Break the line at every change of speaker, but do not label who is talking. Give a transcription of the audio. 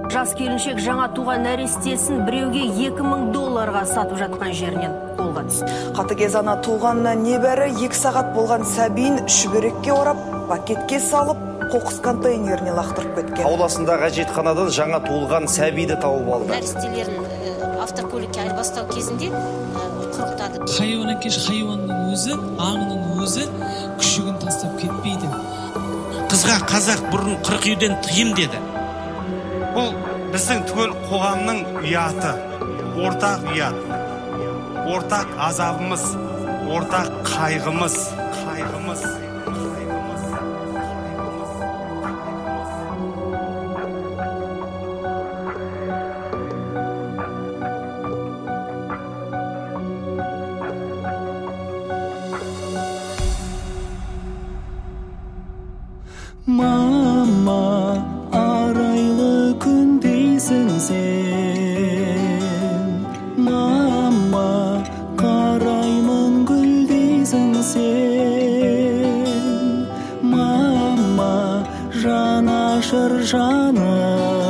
Жас келіншек жаңа туған нәрестесін біреуге $2000 сатып жатқан жерінен қолға түсті.
Қатыгез ана туғанына небәрі 2 сағат болған сәбиін шүберекке орап, пакетке салып, қоқыс контейнеріне лақтырып кеткен.
Ауласындағы әжетханадан жаңа туылған сәбиді тауып алды.
Нәрестелерін автокөлікке айырбастау кезінде құрықтады.
Хайуанкеш хайуанның өзі, аңның өзі күшігін тастап кетпейді.
Қызға қазақ бұрын 40 үйден тыйым деді.
Бұл біздің түгел қоғамның ұяты, ортақ ұят, ортақ азабымыз, ортақ қайғымыз.
Мама, арайлы күн дейсің сен. Мама, қараймын гүл дейсің сен. Мама, жанашыр жаным.